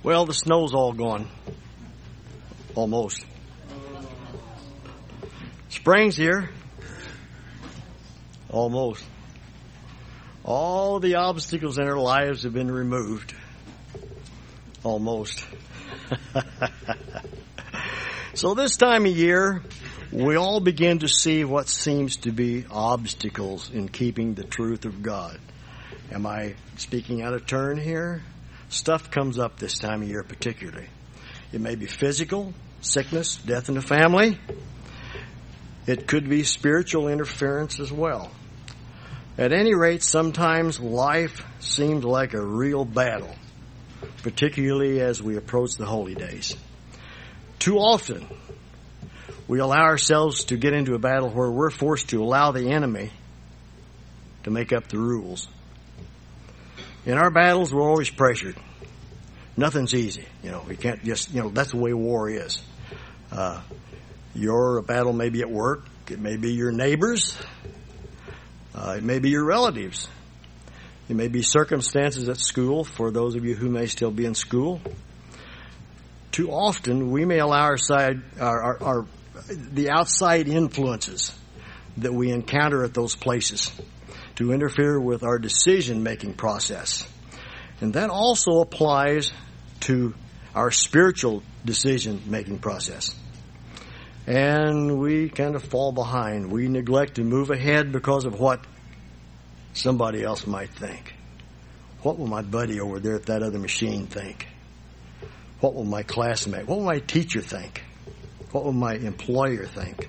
Well, the snow's all gone. Almost. Spring's here. Almost. All the obstacles in our lives have been removed. Almost. So this time of year, we all begin to see what seems to be obstacles in keeping the truth of God. Am I speaking out of turn here? Stuff comes up this time of year particularly. It may be physical, sickness, death in the family. It could be spiritual interference as well. At any rate, sometimes life seems like a real battle, particularly as we approach the holy days. Too often, we allow ourselves to get into a battle where we're forced to allow the enemy to make up the rules. In our battles, we're always pressured. Nothing's easy. We can't just, that's the way war is. Your battle may be at work. It may be your neighbors. It may be your relatives. It may be circumstances at school for those of you who may still be in school. Too often, we may allow the outside influences that we encounter at those places to interfere with our decision-making process. And that also applies to our spiritual decision-making process. And we kind of fall behind. We neglect to move ahead because of what somebody else might think. What will my buddy over there at that other machine think? What will my classmate, what will my teacher think? What will my employer think?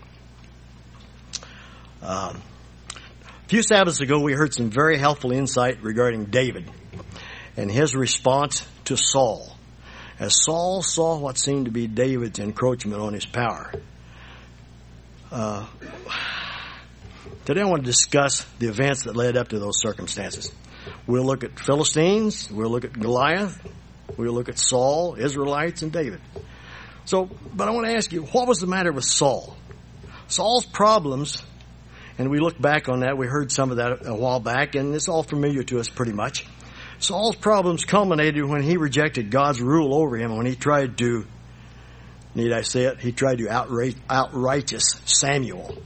A few Sabbaths ago, we heard some very helpful insight regarding David and his response to Saul. As Saul saw what seemed to be David's encroachment on his power. Today I want to discuss the events that led up to those circumstances. We'll look at Philistines, we'll look at Goliath, we'll look at Saul, Israelites, and David. But I want to ask you, what was the matter with Saul? Saul's problems, and we look back on that, we heard some of that a while back, and it's all familiar to us pretty much. Saul's problems culminated when he rejected God's rule over him, when he tried to, need I say it, he tried to outrighteous Samuel.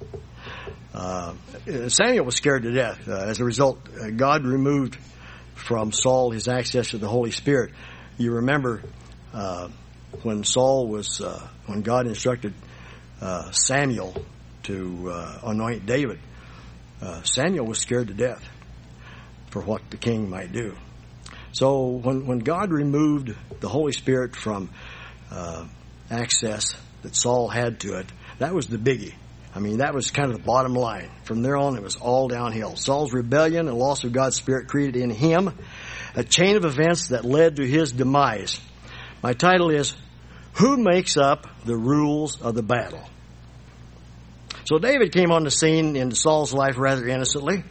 Samuel was scared to death. As a result, God removed from Saul his access to the Holy Spirit. You remember when when God instructed Samuel to anoint David, Samuel was scared to death for what the king might do. So when God removed the Holy Spirit from access that Saul had to it, that was the biggie. I mean, that was kind of the bottom line. From there on, it was all downhill. Saul's rebellion and loss of God's Spirit created in him a chain of events that led to his demise. My title is, Who Makes Up the Rules of the Battle? So David came on the scene in Saul's life rather innocently.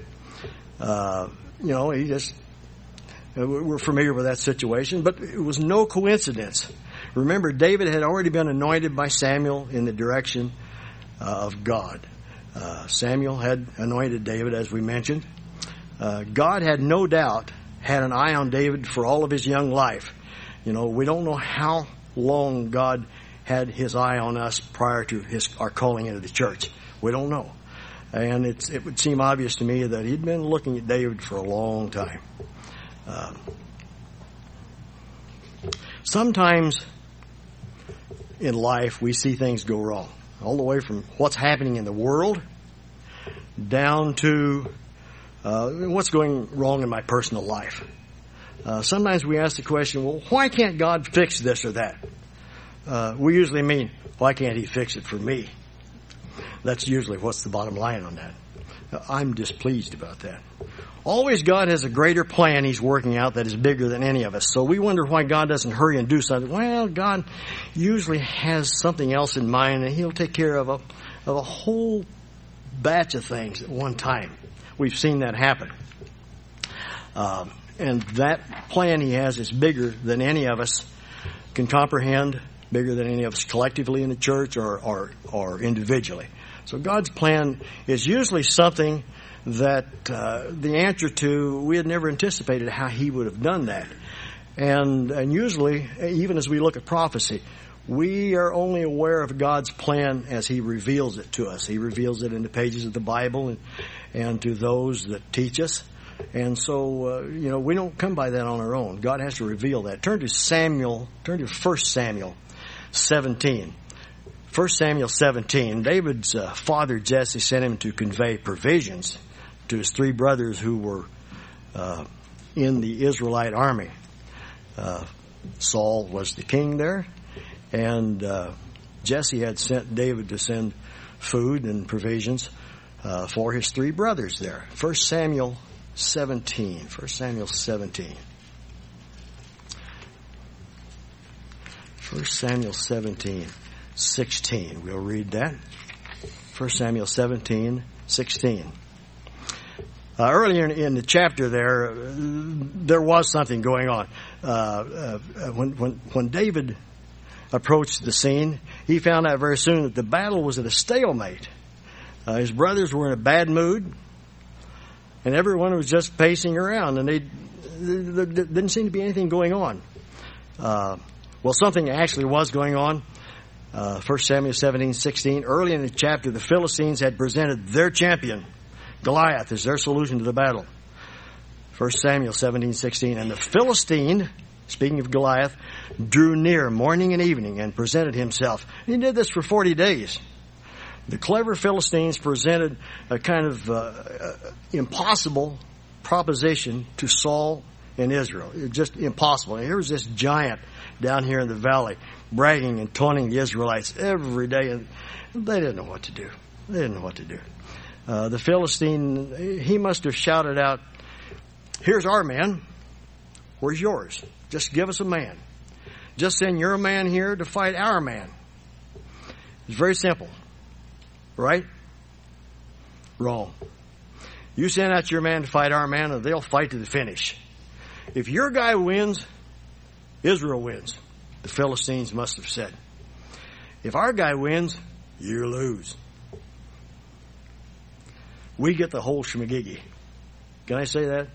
We're familiar with that situation, but it was no coincidence. Remember, David had already been anointed by Samuel in the direction of God. Samuel had anointed David, as we mentioned. God had no doubt had an eye on David for all of his young life. We don't know how long God had his eye on us prior to our calling into the church. We don't know. And it would seem obvious to me that he'd been looking at David for a long time. Sometimes in life we see things go wrong, all the way from what's happening in the world down to what's going wrong in my personal life. Sometimes we ask the question, well, why can't God fix this or that? We usually mean, why can't he fix it for me? That's usually what's the bottom line on that. I'm displeased about that. Always God has a greater plan he's working out that is bigger than any of us. So we wonder why God doesn't hurry and do something. Well, God usually has something else in mind, and he'll take care of a whole batch of things at one time. We've seen that happen. And that plan he has is bigger than any of us can comprehend, bigger than any of us collectively in the church or individually. So God's plan is usually something that the answer to, we had never anticipated how he would have done that. And usually, even as we look at prophecy, we are only aware of God's plan as He reveals it to us. He reveals it in the pages of the Bible and to those that teach us. And so, we don't come by that on our own. God has to reveal that. Turn to 1 Samuel 17. 1 Samuel 17. David's father Jesse sent him to convey provisions to his three brothers who were in the Israelite army. Saul was the king there, and Jesse had sent David to send food and provisions for his three brothers there. 1 Samuel 17. 1 Samuel 17. 1 Samuel 17, 16. We'll read that. 1 Samuel 17, 16. Earlier in the chapter there was something going on. When David approached the scene, he found out very soon that the battle was at a stalemate. His brothers were in a bad mood, and everyone was just pacing around, and there didn't seem to be anything going on. Well, something actually was going on. 1 Samuel 17, 16. Early in the chapter, the Philistines had presented their champion, Goliath, as their solution to the battle. 1 Samuel 17, 16. And the Philistine, speaking of Goliath, drew near morning and evening and presented himself. He did this for 40 days. The clever Philistines presented a kind of impossible proposition to Saul and Israel. It's just impossible. And here's this giant down here in the valley bragging and taunting the Israelites every day, and they didn't know what to do. The Philistine, he must have shouted out, "Here's our man. Where's yours? Just give us a man. Just send your man here to fight our man." It's very simple. Right? Wrong. You send out your man to fight our man, and they'll fight to the finish. If your guy wins, Israel wins, the Philistines must have said. If our guy wins, you lose. We get the whole shmagigi. Can I say that?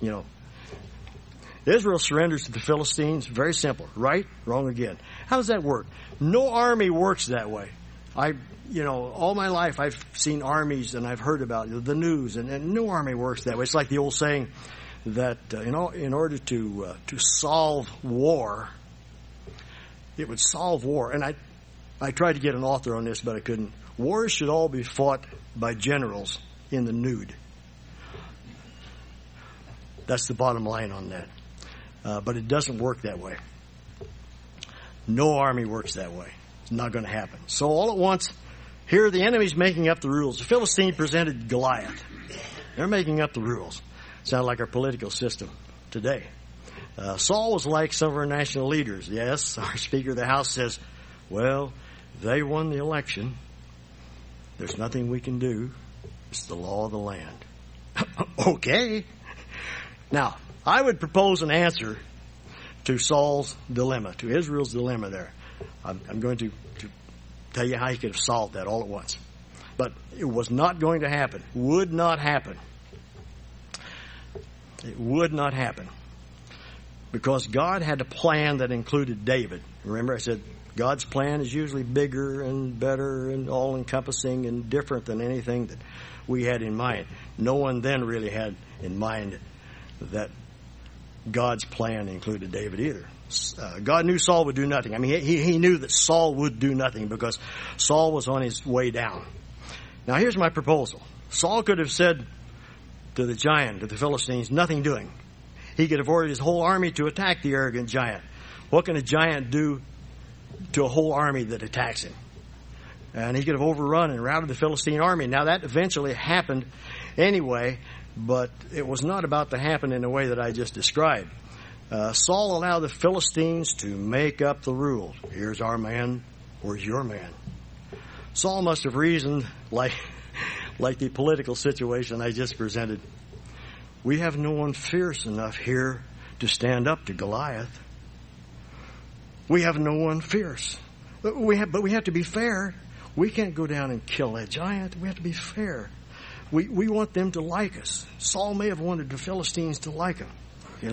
Israel surrenders to the Philistines. Very simple. Right? Wrong again. How does that work? No army works that way. All my life I've seen armies and I've heard about the news, and no army works that way. It's like the old saying that in order to solve war, it would solve war. And I tried to get an author on this, but I couldn't. Wars should all be fought by generals in the nude. That's the bottom line on that. But it doesn't work that way. No army works that way. It's not going to happen. So all at once, here the enemy's making up the rules. The Philistine presented Goliath. They're making up the rules. Sound like our political system today. Saul was like some of our national leaders. Yes, our Speaker of the House says, well, they won the election. There's nothing we can do. It's the law of the land. Okay. Now, I would propose an answer to Saul's dilemma, to Israel's dilemma there. I'm going to tell you how he could have solved that all at once. But it was not going to happen. Would not happen. It would not happen. Because God had a plan that included David. Remember I said God's plan is usually bigger and better and all-encompassing and different than anything that we had in mind. No one then really had in mind that God's plan included David either. God knew Saul would do nothing. I mean, he knew that Saul would do nothing because Saul was on his way down. Now, here's my proposal. Saul could have said to the giant, to the Philistines, nothing doing. He could have ordered his whole army to attack the arrogant giant. What can a giant do to a whole army that attacks him? And he could have overrun and routed the Philistine army. Now, that eventually happened anyway, but it was not about to happen in the way that I just described. Saul allowed the Philistines to make up the rules. Here's our man. Where's your man? Saul must have reasoned like the political situation I just presented. We have no one fierce enough here to stand up to Goliath. We have no one fierce. But we have to be fair. We can't go down and kill that giant. We have to be fair. We want them to like us. Saul may have wanted the Philistines to like him.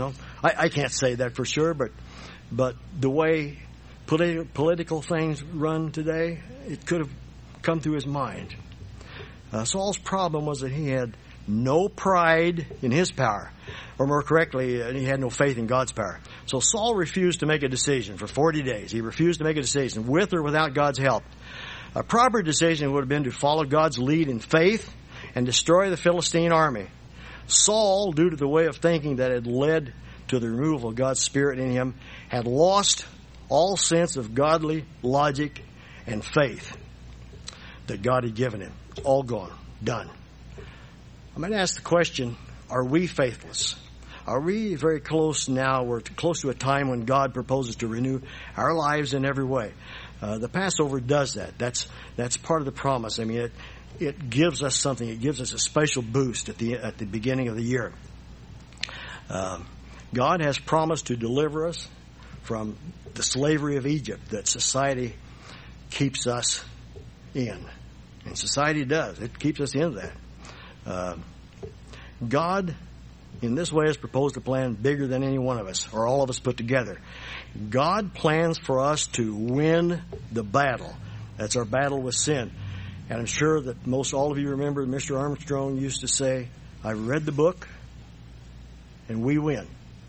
I can't say that for sure, but the way political things run today, it could have come through his mind. Saul's problem was that he had no pride in his power, or more correctly, he had no faith in God's power. So Saul refused to make a decision for 40 days. He refused to make a decision with or without God's help. A proper decision would have been to follow God's lead in faith and destroy the Philistine army. Saul, due to the way of thinking that had led to the removal of God's Spirit in him, had lost all sense of godly logic and faith that God had given him. It's all gone. Done. I'm going to ask the question, are we faithless? Are we very close now? We're close to a time when God proposes to renew our lives in every way. The Passover does that. That's part of the promise. I mean, it gives us something. It gives us a special boost at the beginning of the year. God has promised to deliver us from the slavery of Egypt that society keeps us in. And society does. It keeps us in that. God, in this way, has proposed a plan bigger than any one of us, or all of us put together. God plans for us to win the battle. That's our battle with sin. And I'm sure that most all of you remember Mr. Armstrong used to say, I've read the book, and we win.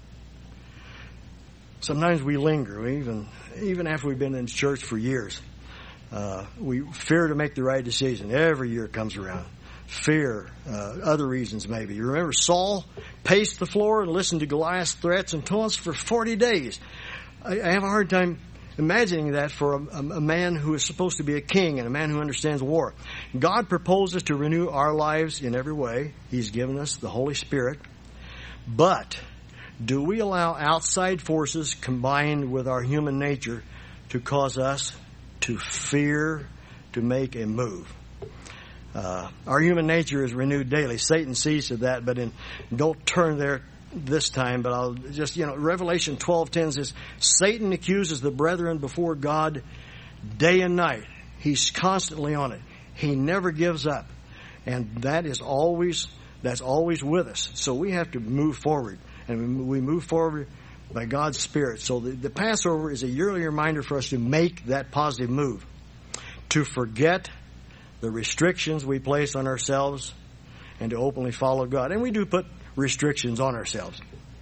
Sometimes we linger, even after we've been in church for years. We fear to make the right decision. Every year comes around. Fear, other reasons maybe. You remember Saul paced the floor and listened to Goliath's threats and taunts for 40 days. I have a hard time imagining that for a man who is supposed to be a king and a man who understands war. God proposes to renew our lives in every way. He's given us the Holy Spirit. But do we allow outside forces combined with our human nature to cause us to fear to make a move? Our human nature is renewed daily. Satan sees to that, but don't turn there this time, but I'll just, Revelation 12:10 says, Satan accuses the brethren before God day and night. He's constantly on it. He never gives up. And that's always with us. So we have to move forward. And we move forward by God's Spirit. So the Passover is a yearly reminder for us to make that positive move. To forget the restrictions we place on ourselves and to openly follow God. And we do put restrictions on ourselves.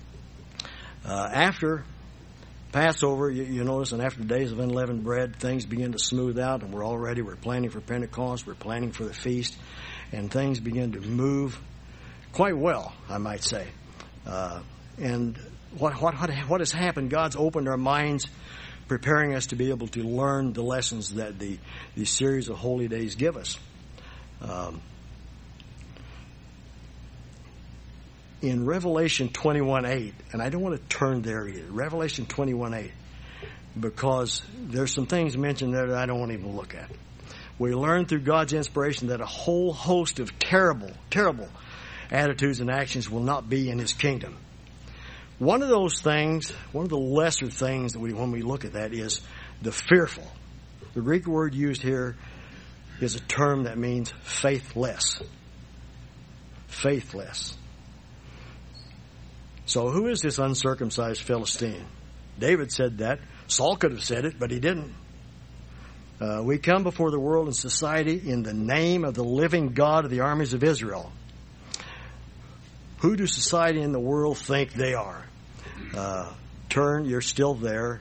After Passover, you notice, and after days of unleavened bread, things begin to smooth out, and we're planning for Pentecost, we're planning for the feast, and things begin to move quite well, I might say. And what has happened? God's opened our minds, preparing us to be able to learn the lessons that the series of holy days give us. In Revelation 21:8, and I don't want to turn there either, Revelation 21:8, because there's some things mentioned there that I don't want to even look at. We learn through God's inspiration that a whole host of terrible, terrible attitudes and actions will not be in His kingdom. One of those things, one of the lesser things that when we look at that is the fearful. The Greek word used here is a term that means faithless. Faithless. So who is this uncircumcised Philistine? David said that. Saul could have said it, but he didn't. We come before the world and society in the name of the living God of the armies of Israel. Who do society and the world think they are? You're still there.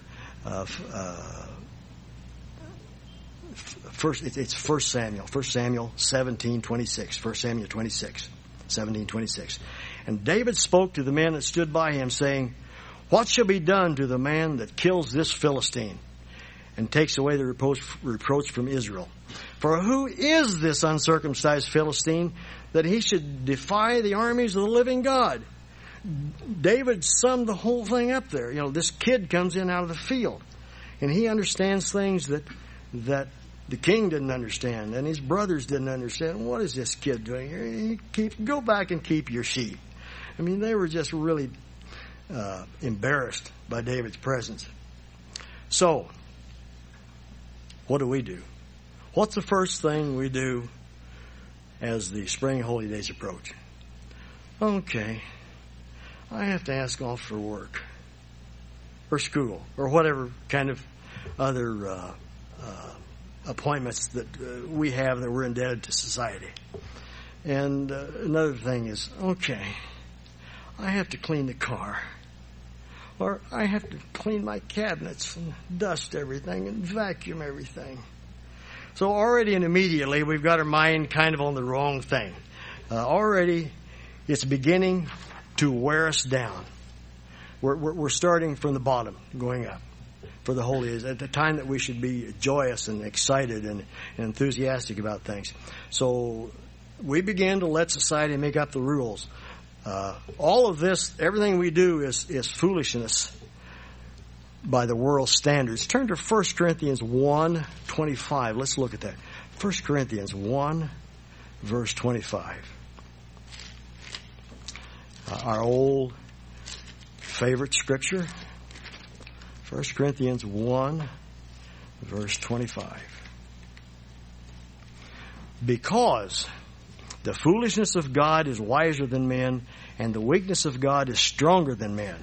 It's 1 Samuel 17:26. 1 Samuel 26, 17:26. And David spoke to the men that stood by him, saying, What shall be done to the man that kills this Philistine and takes away the reproach from Israel? For who is this uncircumcised Philistine that he should defy the armies of the living God? David summed the whole thing up there. This kid comes in out of the field, and he understands things that the king didn't understand, and his brothers didn't understand. What is this kid doing here? Go back and keep your sheep. I mean, they were just really embarrassed by David's presence. So, what do? What's the first thing we do as the spring holy days approach? Okay, I have to ask off for work or school or whatever kind of other appointments that we have that we're indebted to society. And another thing is, okay, I have to clean the car. Or I have to clean my cabinets and dust everything and vacuum everything. So already and immediately we've got our mind kind of on the wrong thing. Already it's beginning to wear us down. We're starting from the bottom, going up. For the holy is at the time that we should be joyous and excited and enthusiastic about things. So we begin to let society make up the rules. All of this, everything we do is foolishness by the world's standards. Turn to 1 Corinthians 1:25. Let's look at that. 1 Corinthians 1, verse 25. Our old favorite scripture. 1 Corinthians 1, verse 25. Because the foolishness of God is wiser than men, and the weakness of God is stronger than men.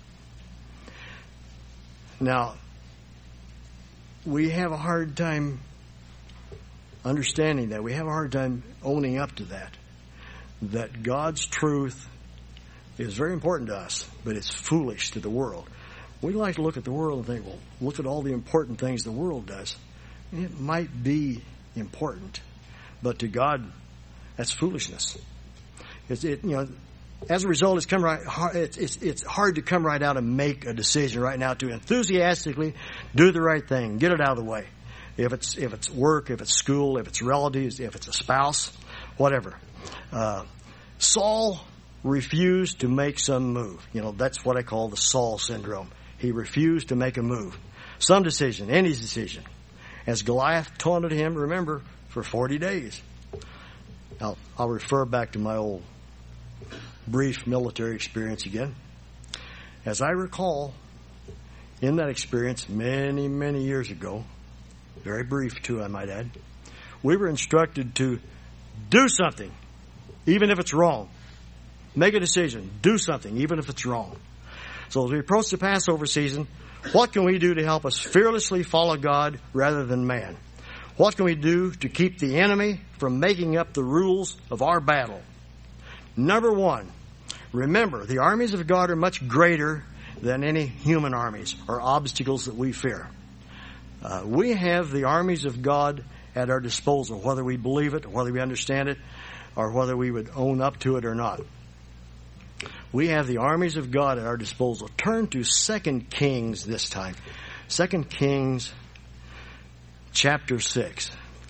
Now, we have a hard time understanding that. We have a hard time owning up to that. That God's truth is very important to us, but it's foolish to the world. We like to look at the world and think, well, look at all the important things the world does. It might be important, but to God, that's foolishness. As a result, it's hard to come right out and make a decision right now to enthusiastically do the right thing, get it out of the way. If it's work, if it's school, if it's relatives, if it's a spouse, whatever. Saul refused to make some move. That's what I call the Saul syndrome. He refused to make a move. Some decision, any decision. As Goliath taunted him, remember, for 40 days. I'll refer back to my old brief military experience again. As I recall, in that experience many, many years ago, very brief too, I might add, we were instructed to do something, even if it's wrong. Make a decision. Do something, even if it's wrong. So as we approach the Passover season, what can we do to help us fearlessly follow God rather than man? What can we do to keep the enemy from making up the rules of our battle? Number one, remember, the armies of God are much greater than any human armies or obstacles that we fear. We have the armies of God at our disposal, whether we believe it, or whether we understand it, or whether we would own up to it or not. We have the armies of God at our disposal. Turn to 2 Kings this time. 2 Kings chapter 6.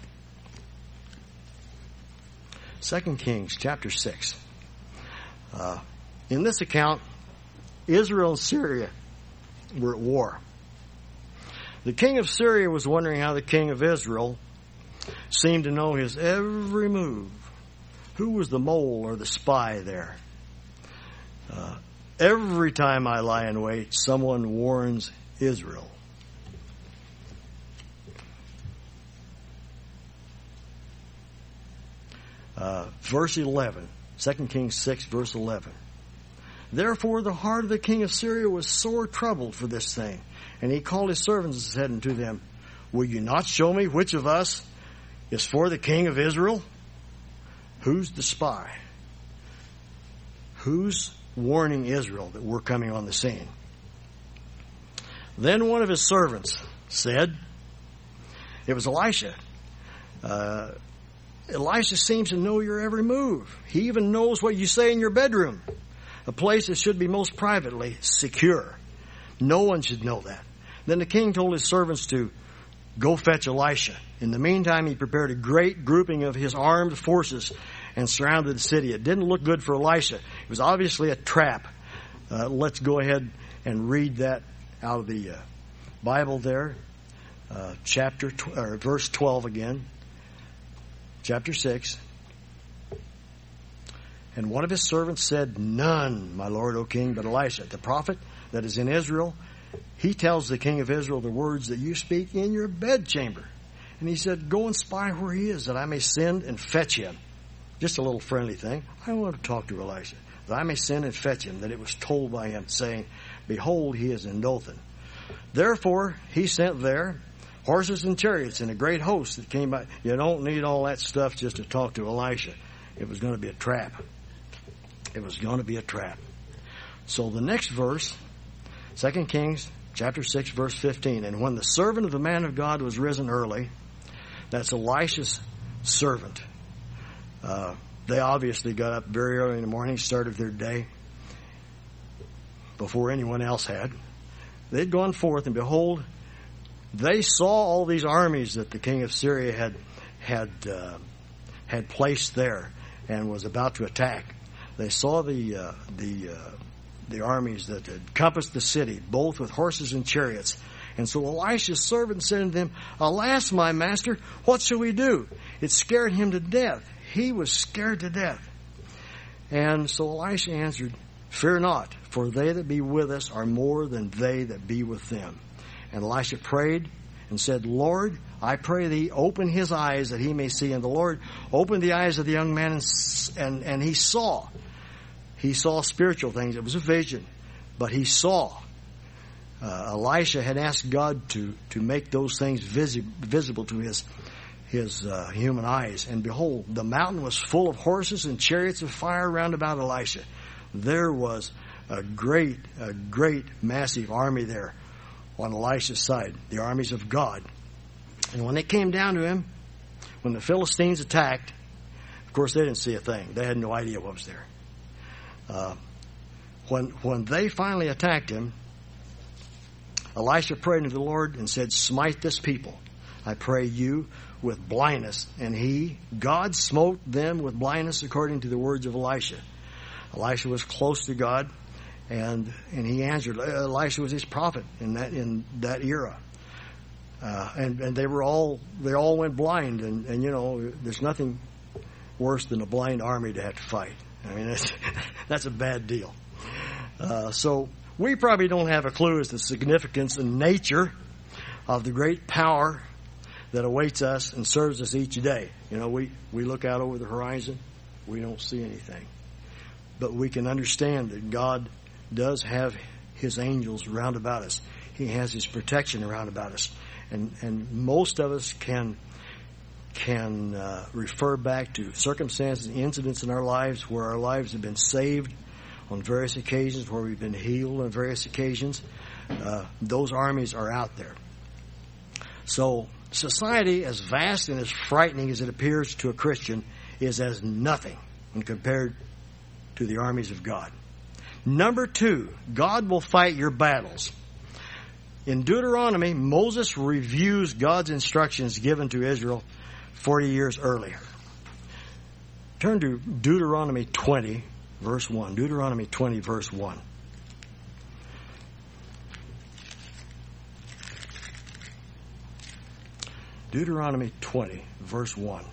2 Kings chapter 6. In this account, Israel and Syria were at war. The king of Syria was wondering how the king of Israel seemed to know his every move. Who was the mole or the spy there? Every time I lie in wait, someone warns Israel. Verse 11, 2 Kings 6, verse 11. Therefore the heart of the king of Syria was sore troubled for this thing. And he called his servants and said unto them, Will you not show me which of us is for the king of Israel? Who's the spy? Who's warning Israel that we're coming on the scene? Then one of his servants said, it was Elisha. Elisha seems to know your every move. He even knows what you say in your bedroom, a place that should be most privately secure. No one should know that. Then the king told his servants to go fetch Elisha. In the meantime, he prepared a great grouping of his armed forces and surrounded the city. It didn't look good for Elisha. It was obviously a trap. Let's go ahead and read that out of the Bible there. Verse 12 again. Chapter 6. And one of his servants said, None, my lord, O king, but Elisha, the prophet that is in Israel. He tells the king of Israel the words that you speak in your bedchamber. And he said, Go and spy where he is, that I may send and fetch him. Just a little friendly thing. I want to talk to Elisha. that I may send and fetch him, that it was told by him, saying, Behold, he is in Dothan. Therefore he sent there horses and chariots and a great host that came by. You don't need all that stuff just to talk to Elisha. It was going to be a trap. It was going to be a trap. So the next verse, 2 Kings chapter 6, verse 15. And when the servant of the man of God was risen early, that's Elisha's servant. They obviously got up very early in the morning, started their day before anyone else had. They'd gone forth, and behold, they saw all these armies that the king of Syria had placed there and was about to attack. They saw the armies that had compassed the city, both with horses and chariots. And so Elisha's servant said to them, Alas, my master, what shall we do? It scared him to death. He was scared to death. And so Elisha answered, Fear not, for they that be with us are more than they that be with them. And Elisha prayed and said, Lord, I pray thee, open his eyes that he may see. And the Lord opened the eyes of the young man, and he saw. He saw spiritual things. It was a vision, but he saw. Elisha had asked God to make those things visible to his human eyes. And behold, the mountain was full of horses and chariots of fire round about Elisha. There was a great, massive army there on Elisha's side, the armies of God. And when they came down to him, when the Philistines attacked, of course they didn't see a thing. They had no idea what was there. When they finally attacked him, Elisha prayed unto the Lord and said, Smite this people, I pray you, with blindness. And God smote them with blindness according to the words of Elisha. Elisha was close to God, and he answered. Elisha was his prophet in that era. And they all went blind, and you know, there's nothing worse than a blind army to have to fight. I mean, that's a bad deal. So we probably don't have a clue as to the significance and nature of the great power that awaits us and serves us each day. You know, we look out over the horizon, we don't see anything. But we can understand that God does have his angels round about us. He has his protection around about us. And most of us can refer back to circumstances and incidents in our lives where our lives have been saved on various occasions, where we've been healed on various occasions. Those armies are out there. So society, as vast and as frightening as it appears to a Christian, is as nothing when compared to the armies of God. Number 2, God will fight your battles. In Deuteronomy, Moses reviews God's instructions given to Israel 40 years earlier. Turn to Deuteronomy 20, verse 1. Deuteronomy 20, verse 1. Deuteronomy 20, verse 1.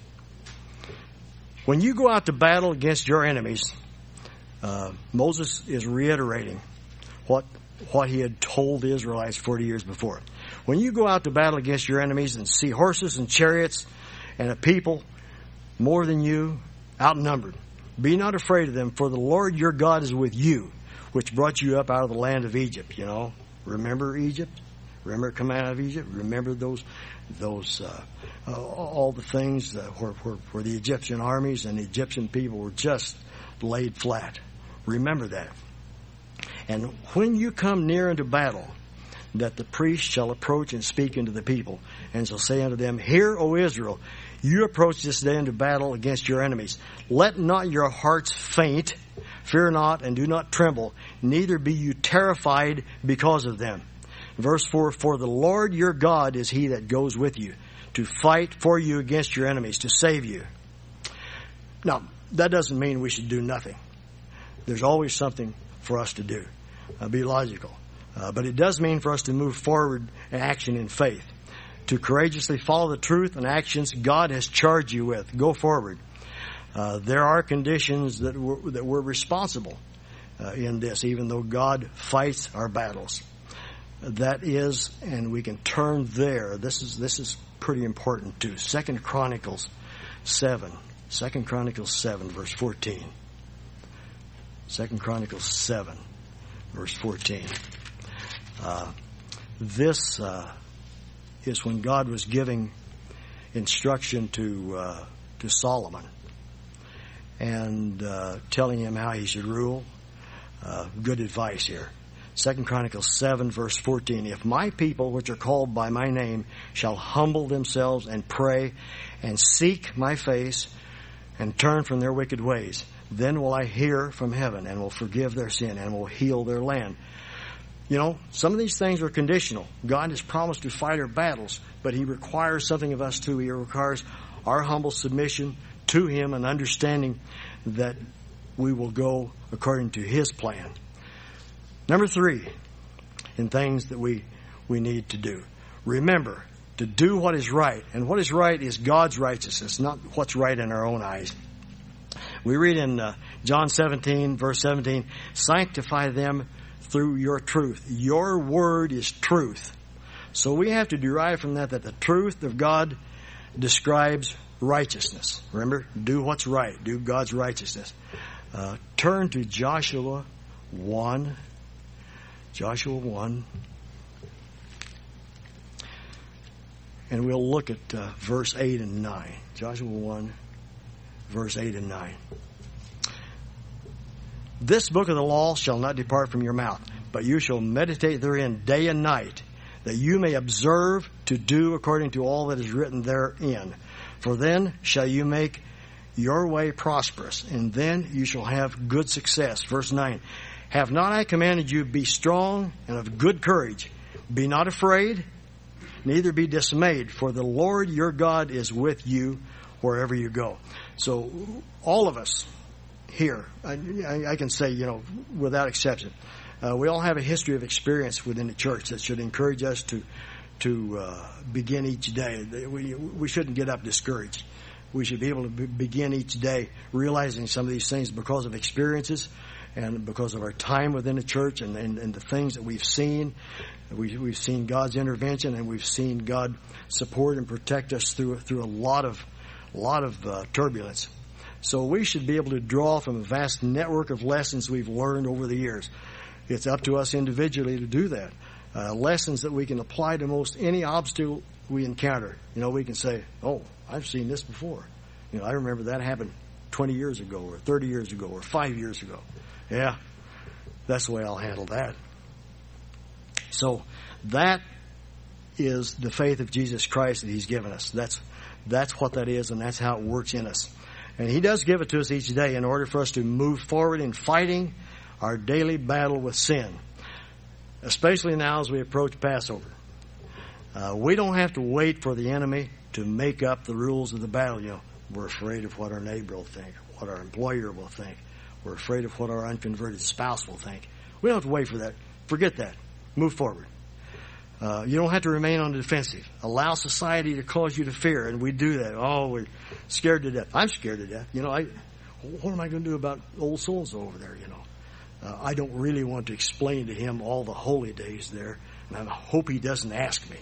When you go out to battle against your enemies, Moses is reiterating what he had told the Israelites 40 years before. When you go out to battle against your enemies and see horses and chariots and a people more than you, outnumbered, be not afraid of them, for the Lord your God is with you, which brought you up out of the land of Egypt. You know, remember Egypt? Remember coming out of Egypt? Remember those all the things where the Egyptian armies and the Egyptian people were just laid flat. Remember that. And when you come near unto battle, that the priest shall approach and speak unto the people, and shall say unto them, Hear, O Israel, you approach this day into battle against your enemies. Let not your hearts faint, fear not, and do not tremble, neither be you terrified because of them. Verse 4, For the Lord your God is he that goes with you, to fight for you against your enemies, to save you. Now, that doesn't mean we should do nothing. There's always something for us to do. Be logical. But it does mean for us to move forward in action in faith, to courageously follow the truth and actions God has charged you with. Go forward. There are conditions that we're responsible in this, even though God fights our battles. That is, and we can turn there. This is pretty important too. 2 Chronicles 7, verse 14. 2 Chronicles 7, verse 14. This is when God was giving instruction to Solomon and telling him how he should rule. Good advice here. 2 Chronicles 7, verse 14. If my people, which are called by my name, shall humble themselves and pray and seek my face and turn from their wicked ways, then will I hear from heaven and will forgive their sin and will heal their land. You know, some of these things are conditional. God has promised to fight our battles, but He requires something of us too. He requires our humble submission to Him and understanding that we will go according to His plan. Number 3, in things that we need to do. Remember to do what is right. And what is right is God's righteousness, not what's right in our own eyes. We read in John 17, verse 17, sanctify them through your truth. Your word is truth. So we have to derive from that the truth of God describes righteousness. Remember, do what's right. Do God's righteousness. Turn to Joshua 1. Joshua 1. And we'll look at verse 8 and 9. Joshua 1, verse 8 and 9. This book of the law shall not depart from your mouth, but you shall meditate therein day and night, that you may observe to do according to all that is written therein. For then shall you make your way prosperous, and then you shall have good success. Verse 9. Have not I commanded you, be strong and of good courage? Be not afraid, neither be dismayed, for the Lord your God is with you wherever you go. So all of us here, I can say, without exception, we all have a history of experience within the church that should encourage us to begin each day. We shouldn't get up discouraged. We should be able to begin each day realizing some of these things because of experiences and because of our time within the church and the things that we've seen. We've seen God's intervention, and we've seen God support and protect us through a lot of turbulence. So we should be able to draw from a vast network of lessons we've learned over the years. It's up to us individually to do that. Lessons that we can apply to most any obstacle we encounter. We can say, oh, I've seen this before. I remember that happened 20 years ago or 30 years ago or 5 years ago. Yeah, that's the way I'll handle that. So that is the faith of Jesus Christ that He's given us. That's what that is, and that's how it works in us. And He does give it to us each day in order for us to move forward in fighting our daily battle with sin, especially now as we approach Passover. We don't have to wait for the enemy to make up the rules of the battle. We're afraid of what our neighbor will think, what our employer will think. We're afraid of what our unconverted spouse will think. We don't have to wait for that. Forget that. Move forward. You don't have to remain on the defensive. Allow society to cause you to fear, and we do that. Oh, we're scared to death. I'm scared to death. What am I going to do about old so-and-so over there, I don't really want to explain to him all the holy days there, and I hope he doesn't ask me,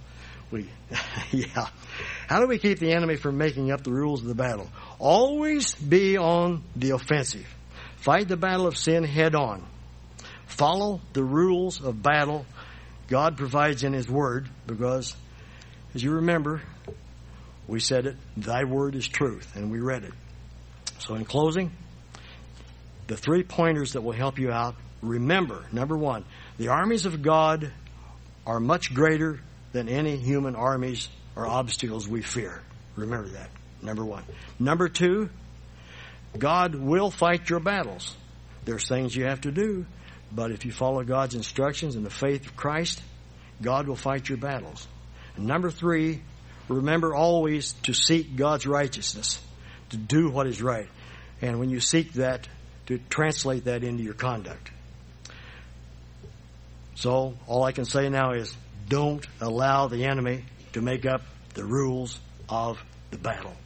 Yeah. How do we keep the enemy from making up the rules of the battle? Always be on the offensive. Fight the battle of sin head on. Follow the rules of battle God provides in His Word, because, as you remember, we said it, Thy Word is truth, and we read it. So in closing, the 3 pointers that will help you out. Remember, number 1, the armies of God are much greater than any human armies or obstacles we fear. Remember that, number 1. Number 2, God will fight your battles. There's things you have to do, but if you follow God's instructions in the faith of Christ, God will fight your battles. And number 3, remember always to seek God's righteousness, to do what is right. And when you seek that, to translate that into your conduct. So all I can say now is don't allow the enemy to make up the rules of the battle.